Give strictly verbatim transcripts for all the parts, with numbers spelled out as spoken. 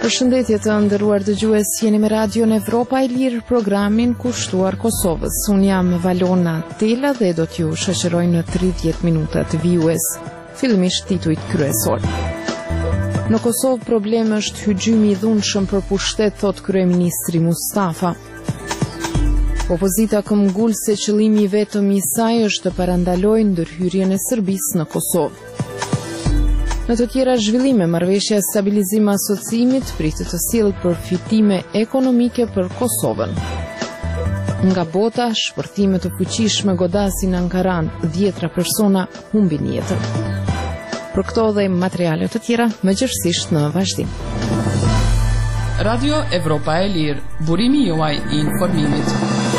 Përshëndetje të nderuar dëgjues, jeni me Radion Evropa e Lirë, programin kushtuar Kosovës. Unë jam Valona Tela dhe do t'ju shoqëroj në tridhjetë minuta të vijues. Fillimisht titujt kryesor. Në Kosovë problemi është hyjimi i dhunshëm për pushtet, thot kryeministri Mustafa. Opozita këmbgul se qëllimi vetëm i saj është të parandalojë ndërhyrjen e Serbisë në Kosovë. Në të tjera zhvillime, marrëveshja e stabilizim asociimit pritet të sjellë përfitime ekonomike për Kosovën. Nga bota, shpërthime të fuqishme godasin Ankaran, dhjetra persona humbin jetën. Për këto dhe materiale të tjera, mëgjërësisht në vazhdim. Radio Evropa e Lirë, burimi juaj i informimit.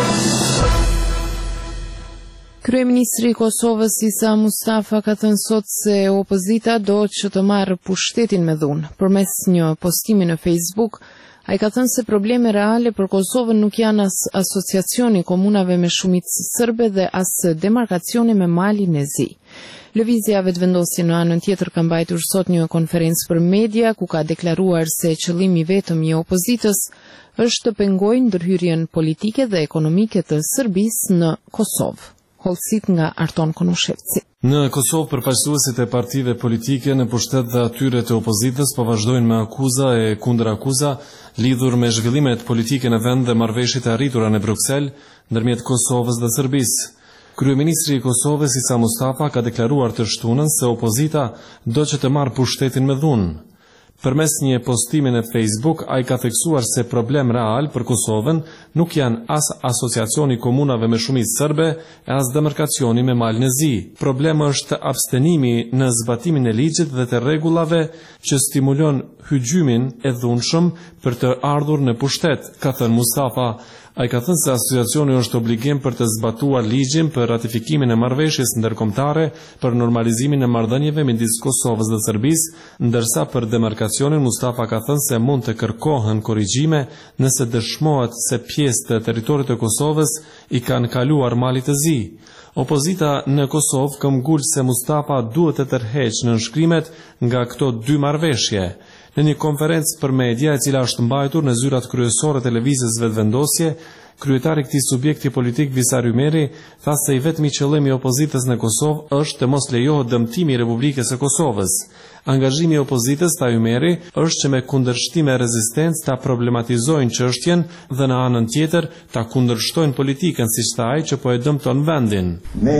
Kryeministri i Kosovës Isa Mustafa ka thënë sot se opozita do që të marrë pushtetin me dhunë. Përmes një postimi në Facebook, ai ka thënë se probleme reale për Kosovën nuk janë as asociacioni komunave me shumicë serbe dhe as demarkacioni me malin e zi. Lëvizja vetëvendosje në anën tjetër ka mbajtur sot një konferencë për media ku ka deklaruar se qëllimi vetëm i opozitës është të pengojë ndërhyrjen politike dhe ekonomike të Serbisë në Kosovë. Holësit nga Arton Konushevci. Në Kosovë, përfaqësuesit e partive politike në pushtet dhe atyre të opozitës po vazhdojnë me akuza e kundër akuza lidhur me zhvillimet politike në vend dhe marrëveshjet e arritura në Bruksel ndërmjet Kosovës dhe Serbisë. Kryeministri i Kosovës Isa Mustafa ka deklaruar të shtunën se opozita do që të marrë pushtetin me dhunë. Përmes një postimi në Facebook, ai ka theksuar se problem real për Kosovën nuk janë as asociacioni komunave me shumicë serbe e as demarkacioni me malin e zi. Problemi është abstenimi në zbatimin e ligjit dhe të rregullave që stimulon hyjymin e dhunshëm për të ardhur në pushtet, ka thënë Mustafa. Ai ka thënë se asociacioni është obligim për të zbatuar ligjin për ratifikimin e marrëveshjes ndërkombëtare për normalizimin e marrëdhënieve midis Kosovës dhe Serbisë, ndërsa për demarkacionin Mustafa ka thënë se mund të kërkohen korrigjime nëse dëshmohet se pjesë të territorit të Kosovës i kanë kaluar malit të zi. Opozita në Kosovë këmbgul se Mustafa duhet të tërheqë në nënshkrimet nga këto dy marrëveshje. Në një konferencë për media e cila është mbajtur në zyrat kryesore të lëvizjes vetëvendosje, kryetari i këtij subjekti politik Visar Ymeri tha se i vetmi qëllim i opozitës në Kosovë është të mos lejohet dëmtimi i Republikës së Kosovës. Angazhimi i opozitës, tha Ymeri, është që me kundërshtim e rezistencë ta problematizojnë çështjen dhe në anën tjetër ta kundërshtojnë politikën, siç tha ai, që po e dëmton vendin. Ne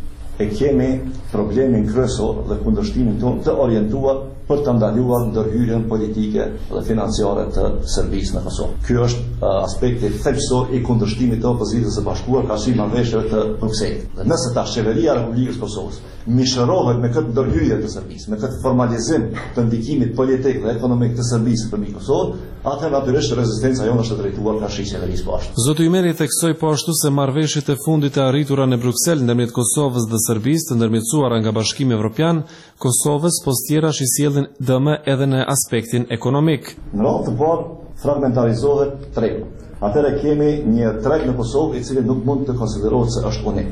e kemi problemin kryesor dhe kundërshtimin tonë të orientuar për të ndaluar ndërhyrjen politike dhe financiare të Serbisë në Kosovë. Ky është uh, aspekti thelbësor i kundërshtimit të opozitës së bashkuar ka si marrëveshjeve të Brukselit. Dhe nëse tash qeveria e Republikës Kosovës mishërohet me këtë ndërhyrje të Serbisë, me këtë formalizim të ndikimit politik dhe ekonomik të Serbisë nëpërmjet Kosovës, atëherë natyrisht rezistenca jonë është drejtuar ka shi qeverisë poshtë. Zoti Ymeri theksoi po ashtu se marrëveshjet e fundit të arritura në Bruksel ndërmjet Kosovës dhe Serbisë, të ndërmjetësuara nga Bashkimi Evropian, Kosovës post tjerash i sjellin dëme edhe në aspektin ekonomik. Në radhë të parë fragmentarizohet tregu. Atëherë kemi një treg në Kosovë i cili nuk mund të konsiderohet se është unik.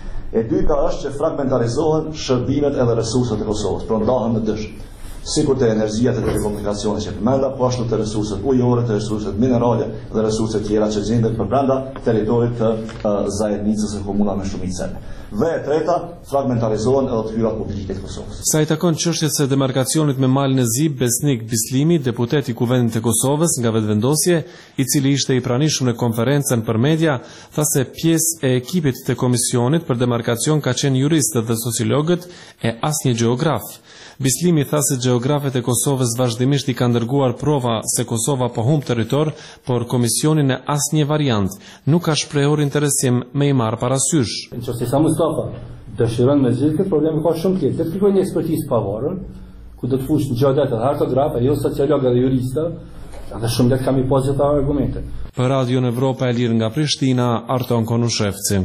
E dyta është që fragmentarizohen shërbimet edhe resurset e Kosovës, pra ndahen në dysh. Sikur të energjia të telekomunikacionit që përmenda, po ashtu të resurset ujore, të resurset minerale dhe resurset tjera që gjenden përbrenda teritorit të uh, zajednicës e komuna me shumicë serbe. Dhe e treta, fragmentarizohen edhe të hyrat publike të Kosovës. Sa i takon çështjes së demarkacionit me malin e zi, Besnik Bislimi, deputet i Kuvendit të Kosovës nga vetëvendosje, i cili ishte i pranishëm në konferencën për media, tha se pjesë e ekipit të komisionit për demarkacion ka qenë juristët dhe sociologët e asnjë gjeograf. Bislimi tha se gjeografët e Kosovës vazhdimisht i kanë dërguar prova se Kosova po humb territor, por komisioni në asnjë variant nuk ka shprehur interesim me i marrë parasysh. Nëse sa Mustafa dëshiron me zgjidhje këtë problem ka shumë tjetër. Të kërkojë një ekspertizë pavarur, ku do të fush në gjadat e hartograf, jo sociologë dhe juristë, edhe shumë lehtë kam i pasur gjitha argumente. Për Radio Evropa e Lirë nga Prishtina, Arton Konushevci.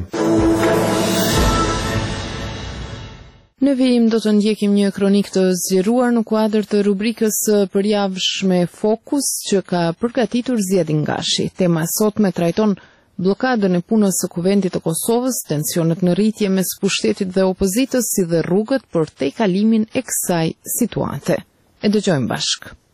Në vijim do të ndjekim një kronik të zgjeruar në kuadër të rubrikës përjavshme Fokus që ka përgatitur Zjedin Gashi. Tema sotme trajton blokadën e punës së Kuvendit të Kosovës, tensionet në rritje mes pushtetit dhe opozitës, si dhe rrugët për tejkalimin e kësaj situate. E dëgjojmë bashkë.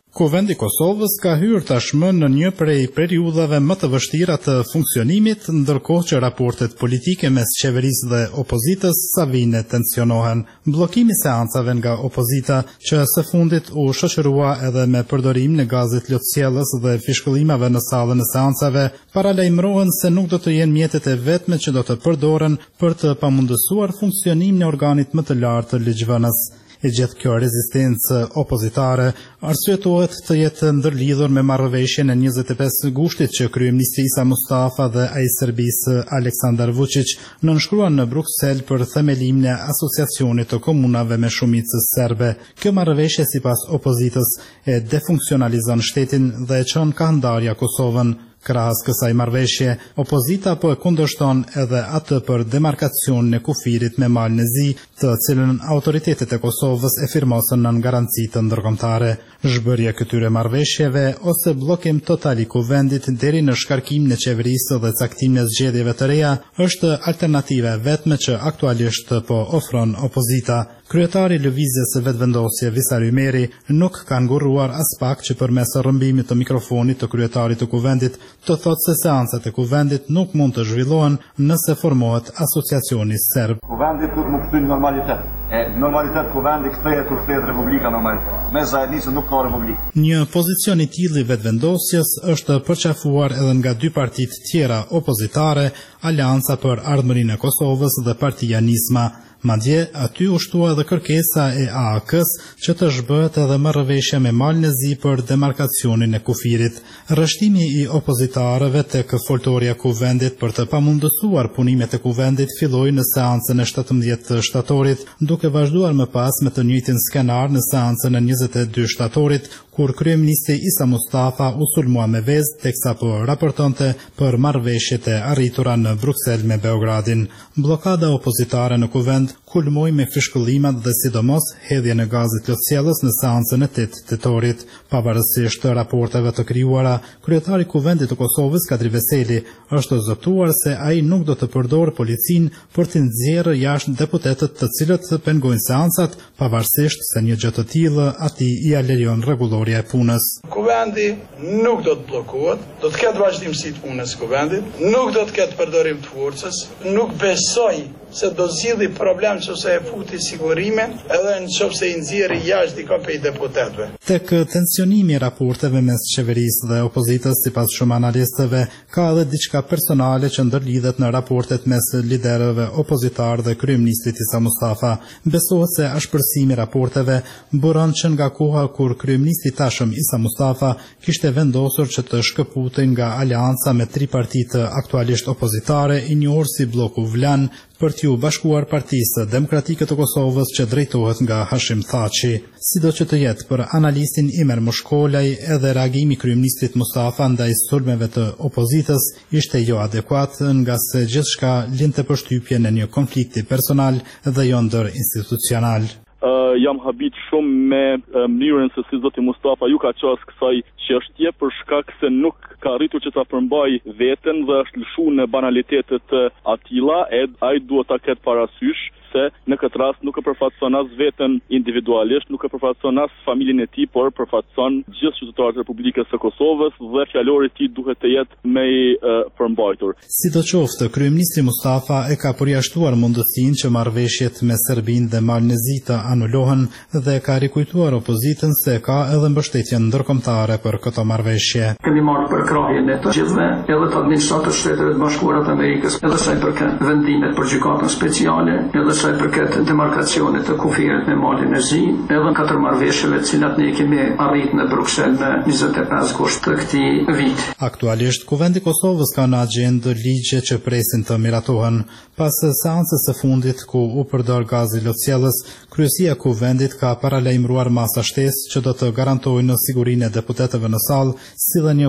Kuvendi i Kosovës ka hyrë tashmë në një prej periudhave më të vështira të funksionimit, ndërkohë që raportet politike mes qeverisë dhe opozitës sa vijnë tensionohen. Bllokimi i seancave nga opozita, që së fundit u shoqërua edhe me përdorimin e gazit lotësjellës dhe fishkëllimave në sallën e seancave, paralajmërohen se nuk do të jenë mjetet e vetme që do të përdoren për të pamundësuar funksionimin e organit më të lartë të ligjvënës. E gjithë kjo rezistencë opozitare arsyetohet të jetë ndërlidhur me marrëveshjen e njëzet e pesë gushtit që kryeministri Isa Mustafa dhe ai i Serbisë Aleksandar Vučić nënshkruan në Bruksel për themelimin e asociacionit të komunave me shumicë serbe. Kjo marrëveshje sipas opozitës e defunksionalizon shtetin dhe e çon ka ndarja Kosovën. Krahas kësaj marrëveshje, opozita po e kundërshton edhe atë për demarkacionin e kufirit me malin e zi, të cilën autoritetet e Kosovës e firmosën në garanci të ndërkombëtare. Zhbërja këtyre marrëveshjeve ose bllokim total i kuvendit deri në shkarkimin e qeverisë dhe caktimin e zgjedhjeve të reja është alternativa e vetme që aktualisht po ofron opozita. Kryetari i lëvizjes së vetëvendosje Visar Ymeri nuk ka ngurruar as pak që përmes rrëmbimit të mikrofonit të kryetarit të kuvendit të thotë se seancat e kuvendit nuk mund të zhvillohen nëse formohet asociacioni serb. Kuvendi duhet të kthejë në normalitet. E normalitet kuvendi kthehet kur kthehet Republika normalisht. Me zajednisë nuk ka republikë. Një pozicion i tillë i vetëvendosjes është përqafuar edhe nga dy partitë tjera opozitare, Alianca për Ardhmërinë e Kosovës dhe Partia Nisma. Madje aty u shtua edhe kërkesa e A A K-s që të zhbëhet edhe marrëveshja me malin e zi për demarkacionin e kufirit. Rrështimi i opozitarëve tek foltorja kuvendit për të pamundësuar punimet e kuvendit filloi në seancën e shtatëmbëdhjetë shtatorit, duke vazhduar më pas me të njëjtin skenar në seancën e njëzet e dy shtatorit, kur kryeministri Isa Mustafa u sulmua me vezë teksa po raportonte për marrëveshjet e arritura në Bruksel me Beogradin. Bllokada opozitare në kuvend kulmoi me fishkëllimat dhe sidomos hedhjen e gazit lotësjellës në seancën e tetë tetorit. Pavarësisht të raporteve të krijuara, kryetari i kuvendit të Kosovës Kadri Veseli është zotuar se ai nuk do të përdorë policinë për të nxjerrë jashtë deputetët të cilët pengojnë seancat, pavarësisht se një gjë të tillë atij i lejon rregullorja e punës. Kuvendi nuk do të bllokohet, do të ketë vazhdimsi të punës së kuvendit, nuk do të ketë përdorim të forcës, nuk besoj se do zgjidhi problem nëse e futi sigurimin edhe nëse i nxjerrë jashtë dikon prej deputetëve. Tek tensionimi i raporteve mes qeverisë dhe opozitës, sipas shumë analistëve, ka edhe diçka personale që ndërlidhet në raportet mes liderëve opozitar dhe kryeministrit Isa Mustafa. Besohet se ashpërsimi i raporteve buron që nga koha kur kryeministri tashëm Isa Mustafa kishte vendosur që të shkëputej nga alianca me tri partitë aktualisht opozitare, i njohur si bloku Vlan, për t'ju bashkuar Partisë Demokratike të Kosovës që drejtohet nga Hashim Thaçi. Sido që të jetë për analistin Imer Mushkolaj, edhe reagimi kryeministrit Mustafa ndaj sulmeve të opozitës ishte jo adekuat, nga se gjithçka linte përshtypjen e një konflikti personal dhe jo ndër institucional. Uh, jam habit shumë me uh, mënyrën se si zoti Mustafa ju ka qasë kësaj çështje për shkak se nuk ka arritur që ta përmbaj veten dhe është lëshuar në banalitetet uh, atilla, e ai duhet ta ketë parasysh se në këtë rast nuk e përfaqëson as veten individualisht, nuk e përfaqëson as familjen e tij, por përfaqëson gjithë qytetarët e Republikës së Kosovës dhe fjalori i tij duhet të jetë më i uh, përmbajtur. Sidoqoftë, kryeministri Mustafa e ka përjashtuar mundësinë që marrëveshjet me Serbinë dhe Malin e Zi të anulohen dhe ka rikujtuar opozitën se ka edhe mbështetje ndërkombëtare për këtë marrëveshje. Kemi marrë për krahjen e të gjithëve, edhe të administratës së Shtetit të Bashkuara të Amerikës, edhe sa i përket vendimet për gjykatën speciale, edhe sa i përket demarkacionit të kufirit me malin e zi, edhe katër marrëveshjeve të cilat ne kemi arritur në Bruksel në njëzet e pesë gusht të këtij viti. Aktualisht, Kuvendi i Kosovës ka në agjendë ligje që presin të miratohen. Pas seancës së fundit ku u përdor gazi lotësjellës, kryesia e Kuvendit ka paralajmëruar masa shtesë që do të garantojnë sigurinë e deputetëve në sallë, si dhe një kontroll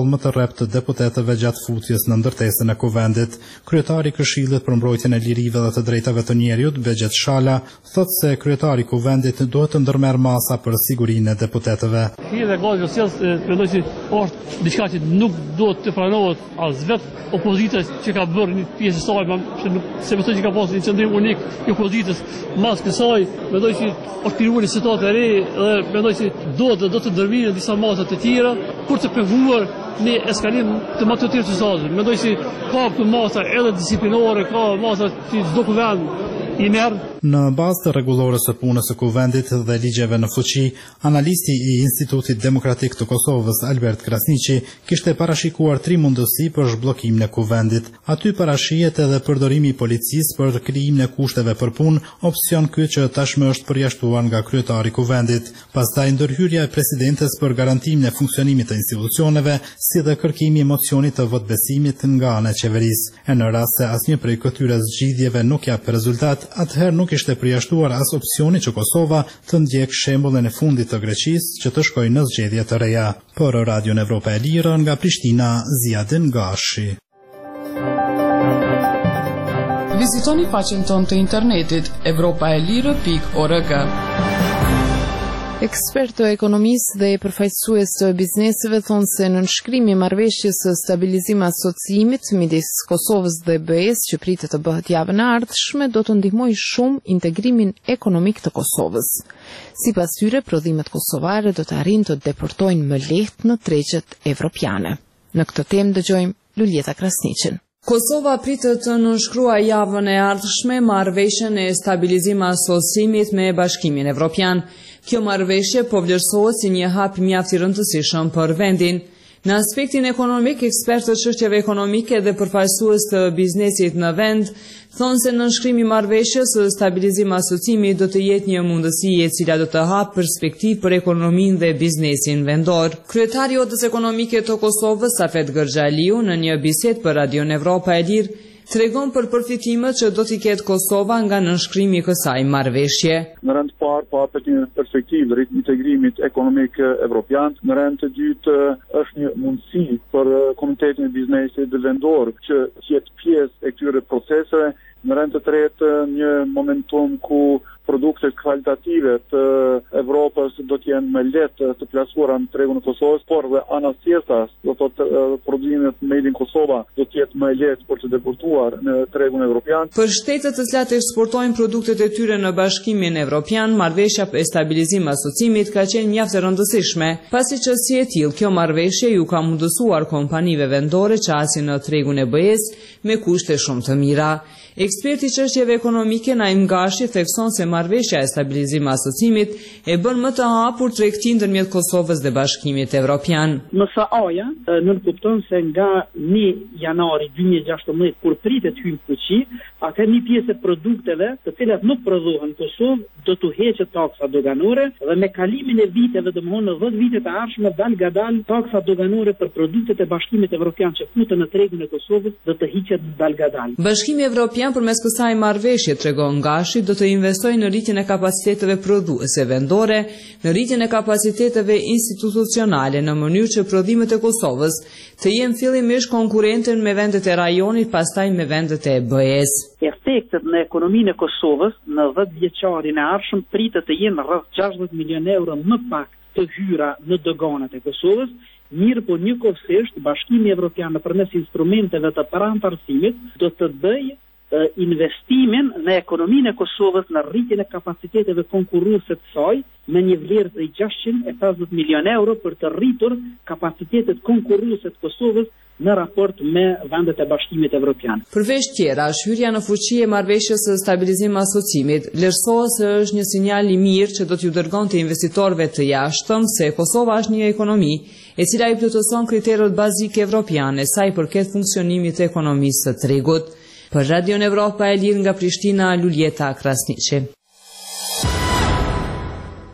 kontroll më të rrept të deputetëve gjatë futjes në ndërtesën e kuvendit. Kryetari i Këshillit për mbrojtjen e lirive dhe të drejtave të njerëzit, Begjet Shala, thotë se kryetari i kuvendit duhet të ndërmerr masa për sigurinë e deputetëve. Edhe gjallë sjellë mendoj se është diçka që nuk duhet të pranohet as vetë opozita që ka bërë një pjesë e saj, se besoj që ka pasur një qendrim unik i opozitës mas kësaj, mendoj që është krijuar një situatë e re dhe mendoj se duhet do të ndërmirën disa masa të tjera për të penguar në eskalim të më të tjerë të zazë. Mendoj se ka këtu masa edhe disiplinore, ka masa që çdo kuvend i merr. Në bazë të rregullores së punës së kuvendit dhe ligjeve në fuqi, analisti i Institutit Demokratik të Kosovës, Albert Krasniqi, kishte parashikuar tri mundësi për zhbllokimin e kuvendit. Aty parashihet edhe përdorimi i policisë për krijimin e kushteve për punë, opsion ky që tashmë është përjashtuar nga kryetari i kuvendit. Pastaj ndërhyrja e presidentes për garantimin e funksionimit të institucioneve, si dhe kërkimi i mocionit të votbesimit nga ana e qeverisë. E në rast se asnjë prej këtyre zgjidhjeve nuk jap rezultat, atëherë nuk ishte përjashtuar as opsioni që Kosova të ndjek shembullin e fundit të Greqisë që të shkojë në zgjedhje të reja. Për Radion Evropa e Lirë nga Prishtina, Ziadin Gashi. Vizitoni faqen tonë të internetit evropaelire pikë org. Ekspertë ekonomistë dhe përfaqësues të bizneseve thonë se nënshkrimi i marrëveshjes së stabilizim asociimit midis Kosovës dhe B E-s që pritet të bëhet javën e ardhshme do të ndihmojë shumë integrimin ekonomik të Kosovës. Sipas tyre, prodhimet kosovare do të arrijnë të deportojnë më lehtë në tregjet evropiane. Në këtë temë dëgjojmë Luljeta Krasniqin. Kosova pritet të nënshkruajë javën e ardhshme marrëveshjen e stabilizim asociimit me Bashkimin Evropian. Kjo marrëveshje po vlerësohet si një hap mjaft i rëndësishëm për vendin. Në aspektin ekonomik, ekspertët çështjeve ekonomike dhe përfaqësues të biznesit në vend thonë se nënshkrimi i marrëveshjes së stabilizim asociimi do të jetë një mundësi e cila do të hapë perspektivë për ekonominë dhe biznesin vendor. Kryetari i Odës Ekonomike të Kosovës, Safet Gërxhaliu, në një bisedë për Radion Evropa e Lirë, tregon për përfitimet që do t'i ketë Kosova nga nënshkrimi i kësaj marrëveshje. Në rend të parë pahet një perspektivë rrit integrimit ekonomik evropian, në rend të dytë është një mundësi për Komitetin e Biznesit vendor që të jetë pjesë e këtyre proceseve, në rend të tretë një momentum ku produktet kvalitative të Evropës do të jenë më lehtë të plasuara në tregun e Kosovës, por dhe anas tjetër, do të thotë prodhimet made in Kosova do të jetë më lehtë për të deportuar në tregun evropian. Për shtetet të cilat eksportojnë produktet e tyre në Bashkimin Evropian, marrëveshja e stabilizim asociimit ka qenë mjaft e rëndësishme, pasi që si e tillë kjo marrëveshje ju ka mundësuar kompanive vendore që asin në tregun e B E-s me kushte shumë të mira. Eksperti i çështjeve ekonomike Naim Gashi thekson se marrëveshja e stabilizim asociimit e bën më të hapur tregtinë ndërmjet Kosovës dhe Bashkimit Evropian. M S A-ja nënkupton se nga një janari dy mijë e gjashtëmbëdhjetë kur pritet hyjnë fuqi, atë një pjesë e produkteve të cilat nuk prodhohen në Kosovë do të heqet taksa doganore dhe me kalimin e viteve, domthonë në dhjetë vitet e ardhshme dal gadal taksa doganore për produktet e Bashkimit Evropian që futen në tregun e Kosovës do të hiqet dal gadal. Bashkimi Evropian përmes kësaj marrëveshje, tregon Gashi, do të investojë në rritjen e kapaciteteve prodhuese vendore, në rritjen e kapaciteteve institucionale në mënyrë që prodhimet e Kosovës të jenë fillimisht konkurrente me vendet e rajonit, pastaj me vendet e B E-s. Efektet në ekonominë e Kosovës në dhjetë vjeçarin e ardhshëm pritet të jenë rreth gjashtëdhjetë milionë euro më pak të hyra në doganat e Kosovës, mirë po njëkohësisht Bashkimi Evropian nëpërmes instrumenteve të parantarësimit do të bëjë investimin në ekonominë e Kosovës në rritjen e kapaciteteve konkurruese të saj me një vlerë të gjashtëqind e pesëdhjetë milionë euro për të rritur kapacitetet konkurruese të Kosovës në raport me vendet e Bashkimit Evropian. Përveç tjera, hyrja në fuqi e marrëveshjes së stabilizim asociimit vlerësohet se është një sinjal i mirë që do t'ju dërgonte investitorëve të jashtëm se Kosova është një ekonomi e cila i plotëson kriteret bazike evropiane sa i përket funksionimit të ekonomisë së tregut. Për Radion Evropa e Lirë nga Prishtina, Luljeta Krasniqi.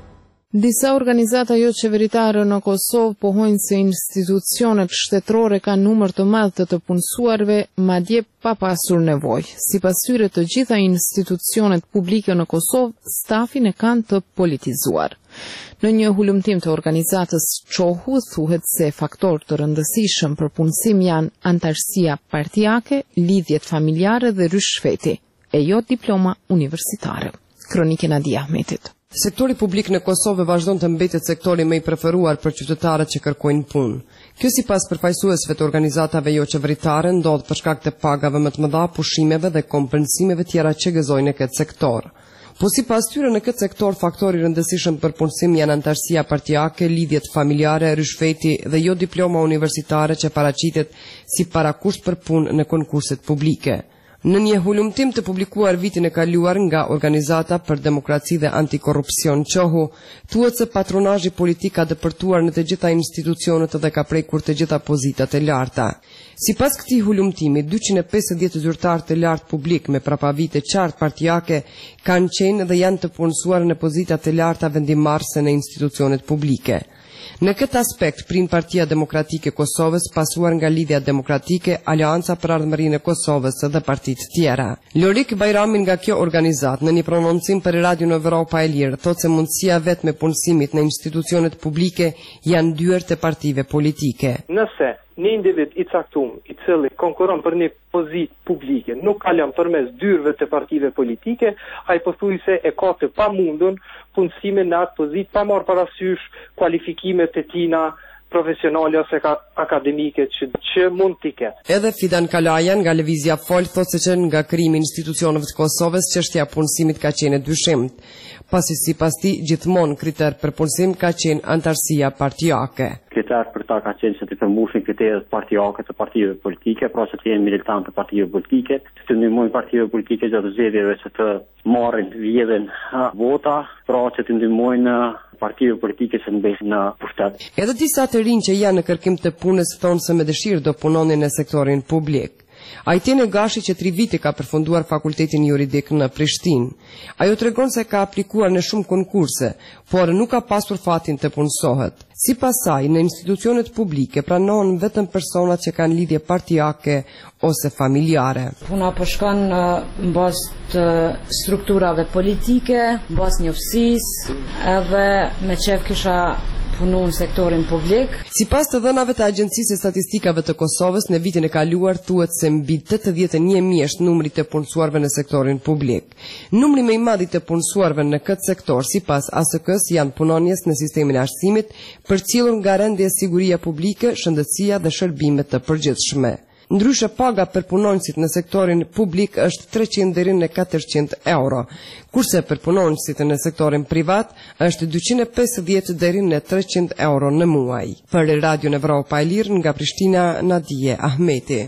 Disa organizata jo qeveritare në Kosovë pohojnë se institucionet shtetërore kanë numër të madh të të punësuarve, madje pa pasur nevojë. Sipas tyre, të gjitha institucionet publike në Kosovë stafin e kanë të politizuar. Në një hulumtim të organizatës Çohu thuhet se faktor të rëndësishëm për punësim janë antarësia partijake, lidhjet familjare dhe rishfeti, e jo diploma universitare. Kronike Nadia Ahmetit. Sektori publik në Kosovë vazhdon të mbetet sektori më i preferuar për qytetarët që kërkojnë punë. Kjo sipas përfaqësuesve të organizatave jo qeveritare ndodh për shkak të pagave më të mëdha, pushimeve dhe kompensimeve tjera që gëzojnë në këtë sektor. Po sipas tyre në këtë sektor faktori rëndësishëm për punësim janë antarësia partijake, lidhjet familjare, rishfeti dhe jo diploma universitare që paraqitet si parakusht për punë në konkurset publike. Në një hulumtim të publikuar vitin e kaluar nga Organizata për Demokraci dhe Antikorrupsion Çohu, thuhet se patronazhi politik ka dëpërtuar në të gjitha institucionet dhe ka prekur të gjitha pozitat e larta. Sipas këtij hulumtimi, dyqind e pesëdhjetë zyrtarë të lartë publik me prapavite qartë partijake kanë qenë dhe janë të punësuar në pozita të larta vendimarrëse në institucionet publike. Në këtë aspekt, prin Partia Demokratike e Kosovës, pasuar nga Lidhja Demokratike, Aleanca për Ardhmërinë e Kosovës dhe partitë tjera. Lorik Bajrami nga kjo organizatë në një prononcim për Radio Evropa e Lirë thotë se mundësia vetme punësimit në institucionet publike janë dyert e partive politike. Nëse një individ i caktuar i cili konkuron për një pozitë publike nuk kalon përmes dyrëve të partive politike, ai pothuajse e ka të pamundur punësimin në atë pozitë pa marrë parasysh kualifikimet e tina profesionale ose akademike që, që mund t'i ketë. Edhe Fidan Kalajan nga Lëvizja Fol thotë se që nga krijimi i institucioneve të Kosovës çështja e punësimit ka qenë e dyshimt, pasi sipas tij gjithmonë kriter për punësim ka qenë antarësia partijake. Kriter për ta ka qenë që të përmbushin kriteret partijake të partive politike, pra që të jenë militant të partive politike, që të ndihmojnë partive politike gjatë zgjedhjeve që të marrin vjedhen vota, pra që të ndihmojnë partive politike që mbesin në pushtet. Edhe disa të rinj që janë në kërkim të punës thonë se me dëshirë do punonin në sektorin publik. Ajtene Gashi që tri vite ka përfunduar fakultetin juridik në Prishtinë. Ajo tregon se ka aplikuar në shumë konkurse, por nuk ka pasur fatin të punësohet. Sipas saj, në institucionet publike pranohen vetëm personat që kanë lidhje partijake ose familjare. Puna po shkon në bazë të strukturave politike, bazë njoftisë, edhe me qef kisha punu në sektorin publik. Sipas të dhënave të Agjencisë së Statistikave të Kosovës, në vitin e kaluar thuhet se mbi tetëdhjetë e një mijë është numri të punësuarve në sektorin publik. Numri më i madh i të punësuarve në këtë sektor, sipas A S K-s, janë punonjes në sistemin e arsimit, përcjellur nga rendja siguria publike, shëndetësia dhe shërbimet të përgjithshme. Ndryshe paga për punonjësit në sektorin publik është treqind deri në katërqind euro, kurse për punonjësit në sektorin privat është dyqind e pesëdhjetë deri në treqind euro në muaj. Për Radio Evropa e Lirë nga Prishtina, Nadije Ahmeti.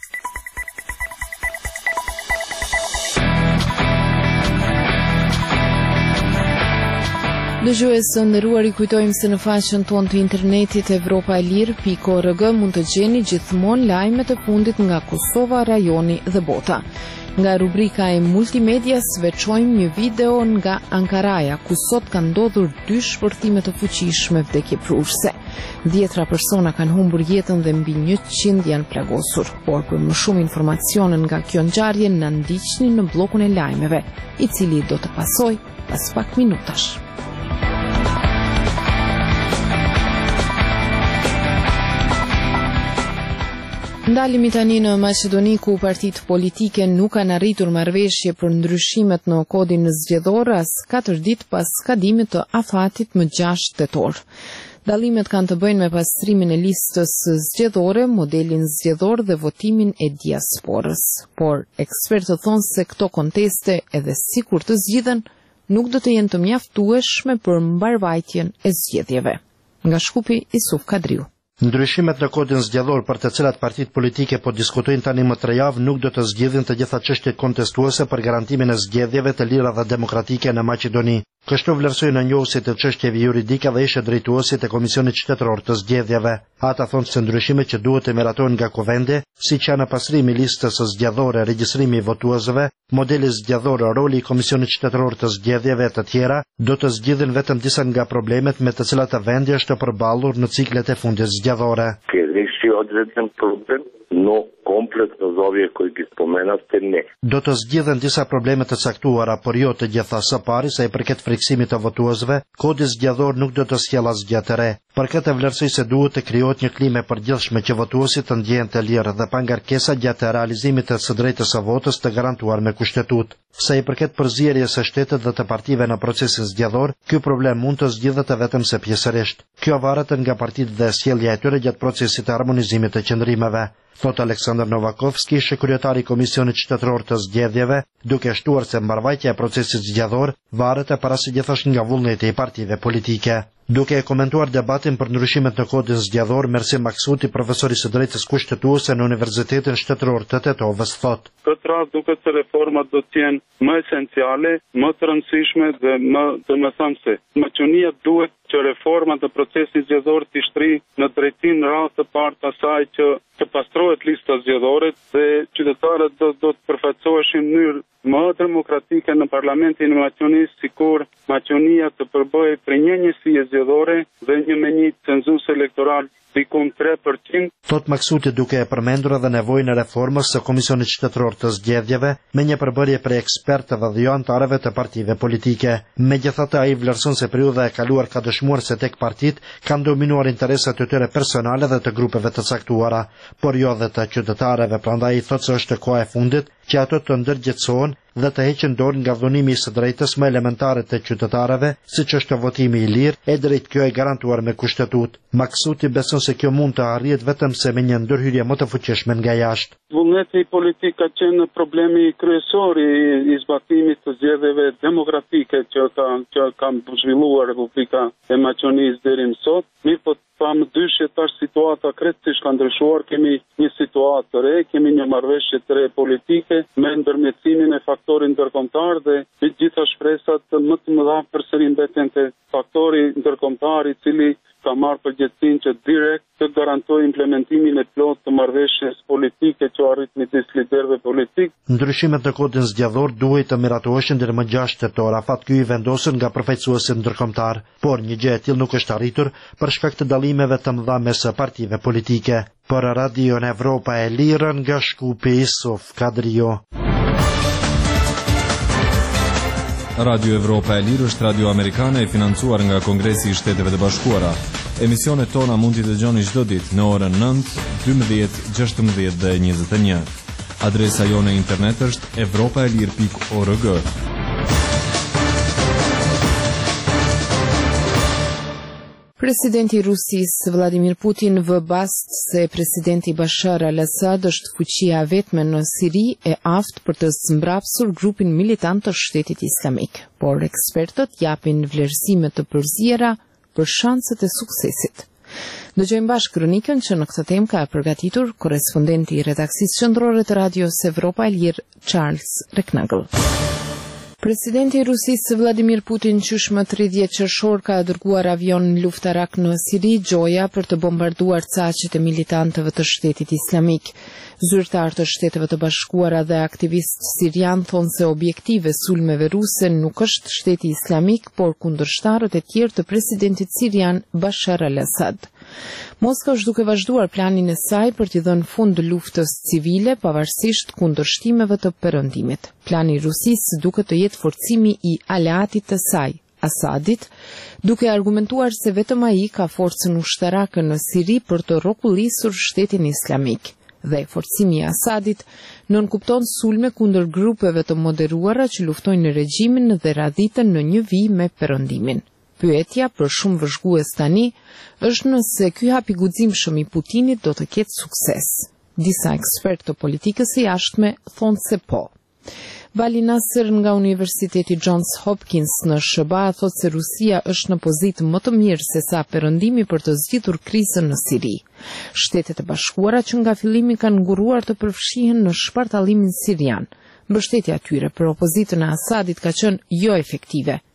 Dëgjues të nderuar, i kujtojmë se në faqen tonë të internetit evropa e lirë pikë org mund të gjeni gjithmonë lajmet e fundit nga Kosova, rajoni dhe bota. Nga rubrika e multimedias veçojmë një video nga Ankaraja, ku sot kanë ndodhur dy shpërthime të fuqishme vdekjeprurse. Dhjetra persona kanë humbur jetën dhe mbi njëqind janë plagosur. Por për më shumë informacione nga kjo ngjarje na ndiqni në bllokun e lajmeve, i cili do të pasojë pas pak minutash. Ndalemi tani në Maqedoni, ku partitë politike nuk kanë arritur marrëveshje për ndryshimet në kodin zgjedhor as katër ditë pas kadimit të afatit më gjashtë tetor. Dallimet kanë të bëjnë me pastrimin e listës zgjedhore, modelin zgjedhor dhe votimin e diasporës. Por ekspertët thonë se këto konteste, edhe sikur të zgjidhen, nuk do të jenë të mjaftueshme për mbarvajtjen e zgjedhjeve. Nga Shkupi, Isuf Kadriu. Ndryshimet në kodin zgjedhor për të cilat partitë politike po diskutojnë tani më tre javë nuk do të zgjidhin të gjitha çështjet kontestuese për garantimin e zgjedhjeve të lira dhe demokratike në Maqedoni. Kështu vlerësojnë në njohësit të çështjeve juridike dhe ishte drejtuesit e Komisionit Qytetëror të Zgjedhjeve. Ata thonë se ndryshimet që duhet të miratojnë nga kuvende, siç janë pastrimi i listës së zgjedhore, regjistrimi i votuesve, modeli zgjedhor, roli i Komisionit Qytetëror të Zgjedhjeve e të tjera, do të zgjidhin vetëm disa nga problemet me të cilat vendi është përballur në ciklet e fundit zgjedhore. No komplet në zovje koji gi spomenaste ne. Do të zgjidhen disa probleme të caktuara, por jo të gjitha. Së pari, sa i përket friksimit të votuesve, kodi zgjedhor nuk do të sjellë asgjë të re. Për këtë vlerësoj se duhet të krijohet një klimë e përgjithshme që votuesit të ndjehen të lirë dhe pa ngarkesa gjatë realizimit të së drejtës së votës të garantuar me kushtetut. Sa i përket përzierjes së shtetit dhe të partive në procesin zgjedhor, ky problem mund të zgjidhet vetëm se pjesërisht. Kjo varet nga partitë dhe sjellja e tyre gjatë procesit të harmonizimit të qëndrimeve. Thot Aleksandr Novakovski, kryetari i Komisionit Qytetëror të Zgjedhjeve, duke shtuar se mbarvajtja e procesit zgjedhor varet e parasigurisht nga vullneti i partive politike. Duke e komentuar debatin për ndryshimet në kodin zgjedhor, Mersim Maksuti, profesor i së drejtës kushtetuese në Universitetin Shtetëror të Tetovës, thot: Këtë rast duket se reformat do të jenë më esenciale, më të rëndësishme dhe më domethënëse. Maqonia duhet që reformat e procesit zgjedhor të shtri në drejtim në rast të parë të asaj që të pastrohet lista zgjedhore dhe qytetarët do, do të përfaqësoheshin në mënyrë më demokratike në parlamentin e Maqonisë, sikur Maqonia të përbëhej për një njësie zgjedhore dhe një me një cenzus elektoral dikum tre përqind. Thot Maksuti, duke e përmendur edhe nevojën e reformës së Komisionit Qytetëror të Zgjedhjeve me një përbërje prej ekspertëve dhe jo antarëve të partive politike. Megjithatë, ai vlerëson se periudha e kaluar ka dëshmuar se tek partitë kanë dominuar interesat e tyre personale dhe të grupeve të caktuara, por jo dhe të qytetarëve. Prandaj i thotë se është koha e fundit që ato të ndërgjegjësohen dhe të heqen dorë nga dhunimi i së drejtës më elementare të qytetarëve, siç është votimi i lirë, e drejtë kjo e garantuar me kushtetutë. Maksuti beson se kjo mund të arrihet vetëm se me një ndërhyrje më të fuqishme nga jashtë. Vullneti politik ka qenë problemi kryesor i zbatimit të zgjedhjeve demokratike që ka që ka zhvilluar Republika e Maqonisë deri më sot. Mirë, po pa më dyshje tash situata krejtësisht ka ndryshuar, kemi një situatë të re, kemi një marrëveshje të re politike me ndërmjetësimin e faktorit ndërkombëtar dhe të gjitha shpresat më të mëdha përsëri mbeten te faktori ndërkombëtar i cili ka marrë përgjegjësinë që direkt të garantojë implementimin e plotë të marrëveshjes politike që arrit midis liderëve politik. Ndryshimet në kodin zgjedhor duhet të miratoheshin deri më gjashtë tetor, afat ky i vendosur nga përfaqësuesit ndërkombëtar, por një gjë e tillë nuk është arritur për shkak të dallimeve të mëdha mes partive politike. Për Radio Evropa e Lirë nga Shkupi, Isuf Kadrio. Radio Evropa e Lirë është radio amerikane e financuar nga Kongresi i Shteteve të Bashkuara. Emisionet tona mund t'i dëgjoni çdo ditë në orën nëntë, dymbëdhjetë, gjashtëmbëdhjetë dhe njëzet e një. Adresa jone internet është evropaelir pikë org. Presidenti i Rusisë Vladimir Putin vë bast se presidenti Bashar al-Assad është fuqia vetme në Siri e aftë për të mbrapsur grupin militant të Shtetit Islamik, por ekspertët japin vlerësime të përziera për shanset e suksesit. Dëgjojmë bashkë kronikën që në këtë temë ka përgatitur korespondenti i redaksisë qendrore të Radios Evropa e Lirë, Charles Reknagël. Presidenti i Rusisë Vladimir Putin qysh më tridhjetë qershor ka dërguar avion luftarak në Siri, Gjoja, për të bombarduar caqet e militantëve të Shtetit Islamik. Zyrtar të Shteteve të Bashkuara dhe aktivist sirian thonë se objektive sulmeve ruse nuk është Shteti Islamik, por kundërshtarët e tjerë të presidentit sirian Bashar al-Assad. Moska është duke vazhduar planin e saj për t'i dhënë fund luftës civile pavarësisht kundërshtimeve të perëndimit. Plani i Rusisë duket të jetë forcimi i aleatit të saj, Asadit, duke argumentuar se vetëm ai ka forcën ushtarake në Siri për të rrokullisur Shtetin Islamik. Dhe forcimi i Asadit nënkupton sulme kundër grupeve të moderuara që luftojnë në regjimin dhe radhiten në një vijë me perëndimin. Pyetja për shumë vëzhgues tani është nëse ky hap i guximshëm i Putinit do të ketë sukses. Disa ekspertë të politikës së jashtme thonë se po. Vali Nasser nga Universiteti Johns Hopkins në S B A thotë se Rusia është në pozitë më të mirë se sa perëndimi për të zgjidhur krizën në Siri. Shtetet e Bashkuara që nga fillimi kanë nguruar të përfshihen në shpartallimin sirian. Mbështetja e tyre për opozitën e Asadit ka qenë jo efektive,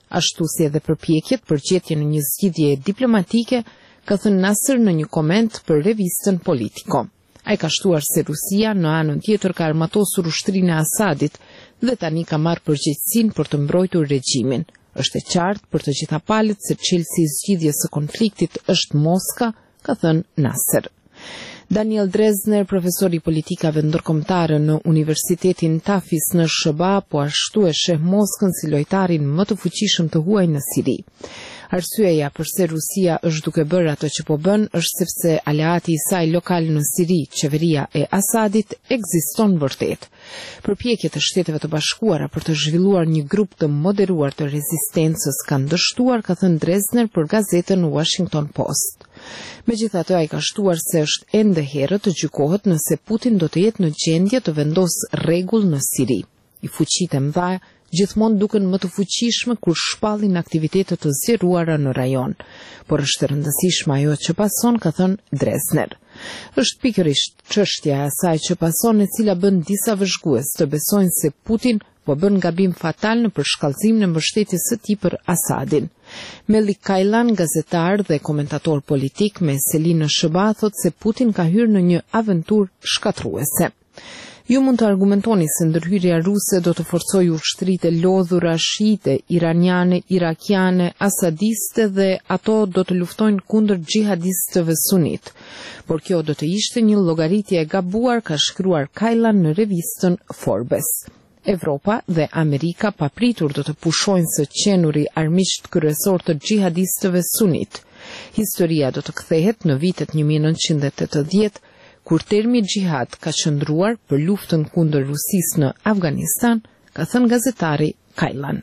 ashtu si edhe përpjekjet për gjetjen në një zgjidhje diplomatike, ka thënë Nasser në një koment për revistën Politico. Ai ka shtuar se Rusia në anën tjetër ka armatosur ushtrinë e Asadit dhe tani ka marrë përgjegjësinë për të mbrojtur regjimin. Është e qartë për të gjitha palët se çelësi i zgjidhjes së konfliktit është Moska, ka thënë Nasser. Daniel Drezner, profesor i politikave ndërkombëtare në Universitetin Tafis në S B A, po ashtu e sheh Moskën si lojtarin më të fuqishëm të huaj në Siri. Arsyeja pse Rusia është duke bërë ato që po bën është sepse aleati i saj lokal në Siri, qeveria e Asadit, ekziston vërtet. Përpjekjet e Shteteve të Bashkuara për të zhvilluar një grup të moderuar të rezistencës kanë dështuar, ka thënë Drezner për gazetën Washington Post. Megjithatë, ai ka shtuar se është ende herët të gjykohet nëse Putin do të jetë në gjendje të vendosë rregull në Siri. I fuqitë e mëdha gjithmonë duken më të fuqishme kur shpallin aktivitete të zgjeruara në rajon, por është e rëndësishme ajo që pason, ka thënë Drezner. Është pikërisht çështja e asaj që pason e cila bën disa vëzhgues të besojnë se Putin po bën gabim fatal në përshkallëzimin e mbështetjes së tij për Asadin. Melik Kajlan, gazetar dhe komentator politik me seli në S B A, thotë se Putin ka hyrë në një aventurë shkatruese. Ju mund të argumentoni se ndërhyrja ruse do të forcojë ushtritë e lodhura shiite, iraniane, irakiane, asadiste dhe ato do të luftojnë kundër xhihadistëve sunit. Por kjo do të ishte një llogaritje e gabuar, ka shkruar Kajlan në revistën Forbes. Evropa dhe Amerika papritur do të pushojnë së qenuri armiqt kryesor të xhihadistëve sunit. Historia do të kthehet në vitet një mijë e nëntëqind e tetëdhjetë, kur termi xhihad ka qëndruar për luftën kundër Rusisë në Afganistan, ka thënë gazetari Kajlan.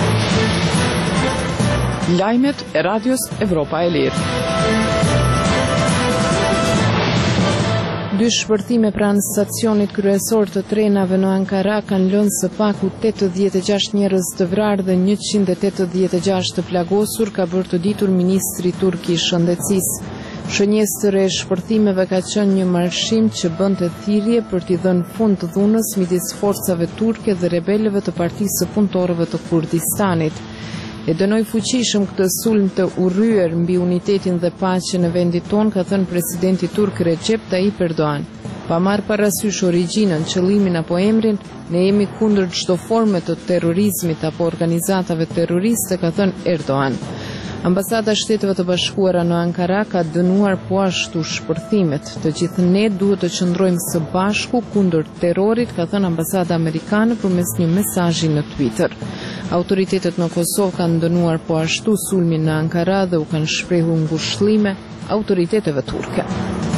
Lajmet e Radios Evropa e Lirë. Dy shpërthime pranë stacionit kryesor të trenave në Ankara kanë lënë së paku tetëdhjetë e gjashtë njerëz të vrarë dhe njëqind e tetëdhjetë e gjashtë të plagosur, ka bërë të ditur ministri turk i shëndetësisë. Shënjestër e shpërthimeve ka qenë një marshim që bënte thirrje për t'i dhënë fund të dhunës midis forcave turke dhe rebelëve të Partisë së Punëtorëve të Kurdistanit. E dënoi fuqishëm këtë sulm të urryer mbi unitetin dhe paqen e vendit tonë, ka thënë presidenti turk Recep Tayyip Erdogan. Pa marrë parasysh origjinën, qëllimin apo emrin, ne jemi kundër çdo forme të terrorizmit apo organizatave terroriste, ka thënë Erdogan. Ambasada e Shteteve të Bashkuara në Ankara ka dënuar po ashtu shpërthimet. Të gjithë ne duhet të qëndrojmë së bashku kundër terrorit, ka thënë ambasada amerikane përmes një mesazhi në Twitter. Autoritetet në Kosovë kanë dënuar po ashtu sulmin në Ankara dhe u kanë shprehur ngushëllime autoriteteve turke.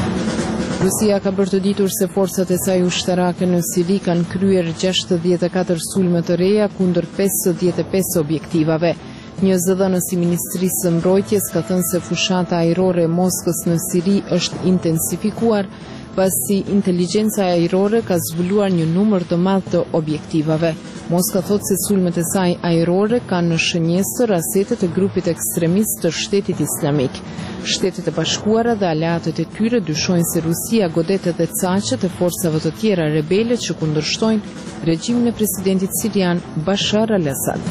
Rusia ka bërë të ditur se forcat e saj ushtarake në Siri kanë kryer gjashtëdhjetë e katër sulme të reja kundër pesëdhjetë e pesë objektivave. Një zëdhënës i Ministrisë së Mbrojtjes ka thënë se fushata ajrore e Moskës në Siri është intensifikuar, pasi inteligjenca ajrore ka zbuluar një numër të madh të objektivave. Moska thotë se sulmet e saj ajrore kanë në shënjestër asete të grupit ekstremist të Shtetit Islamik. Shtetet e Bashkuara dhe aleatët e tyre dyshojnë se Rusia godet edhe caqet e forcave të tjera rebele që kundërshtojnë regjimin e presidentit sirian Bashar al-Assad.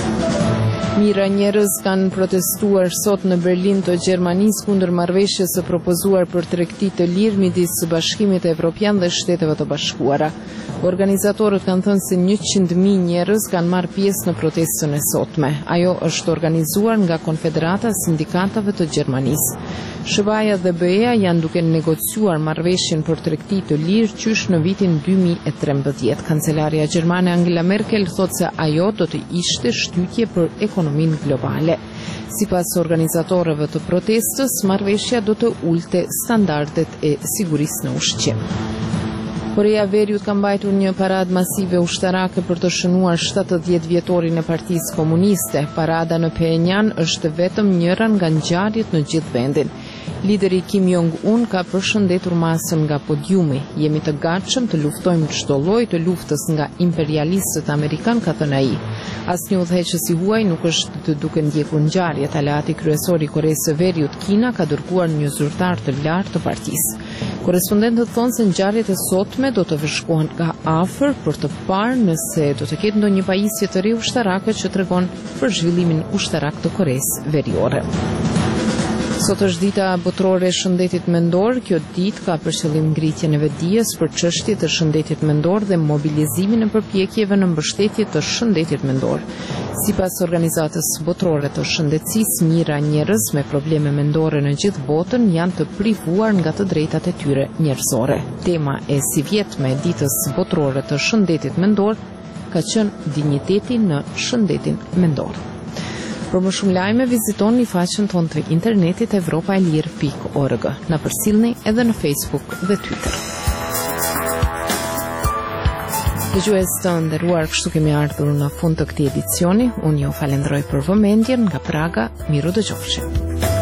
Mira njerëz kanë protestuar sot në Berlin të Gjermanisë kundër marrëveshjes së propozuar për tregti të lirë midis Bashkimit Evropian dhe Shteteve të Bashkuara. Organizatorët kanë thënë se njëqind mijë njerëz kanë marrë pjesë në protestën e sotme. Ajo është organizuar nga Konfederata e Sindikatave të Gjermanisë. S B A-ja dhe B E-ja janë duke negociuar marrëveshjen për tregti të lirë qysh në vitin dy mijë e trembëdhjetë. Kancelaria gjermane Angela Merkel thotë se ajo do të ishte shtytje për ekonominë globale. Sipas organizatorëve të protestës, marrëveshja do të ulte standardet e sigurisë në ushqim. Korea Veriut ka mbajtur një paradë masive ushtarake për të shënuar shtatëdhjetë vjetorin e Partisë Komuniste. Parada në Pyongyang është vetëm njëra nga ngjarjet në gjithë vendin. Lideri Kim Jong-un ka përshëndetur masën nga podiumi. Jemi të gatshëm të luftojmë çdo lloj të luftës nga imperialistët amerikan, ka thënë ai. Asnjë udhëheqës i huaj nuk është të duke ndjekur ngjarjet. Aleati kryesor i Koresë së Veriut, Kina, ka dërguar një zyrtar të lartë të partisë. Korespondentët thonë se ngjarjet e sotme do të vëshkohen nga afër për të parë nëse do të ketë ndonjë pajisje të re ushtarake që tregon për zhvillimin ushtarak të Koresë Veriore. Sot është dita botërore e shëndetit mendor. Kjo ditë ka për qëllim ngritjen e vetdijes për çështjet të shëndetit mendor dhe mobilizimin e përpjekjeve në mbështetje të shëndetit mendor. Sipas Organizatës Botërore të Shëndetësisë, mijëra njerëz me probleme mendore në gjithë botën janë të privuar nga të drejtat e tyre njerëzore. Tema e sivjetme e ditës botërore të shëndetit mendor ka qenë dinjiteti në shëndetin mendor. Për më shumë lajme, vizitoni faqen tonë të internetit evropaelir pikë org. Na përcjellni edhe në Facebook dhe Twitter. Dëgjues të nderuar, kështu kemi ardhur në fund të këtij edicioni. Unë ju falenderoj për vëmendjen nga Praga. Miru dëgjofshim.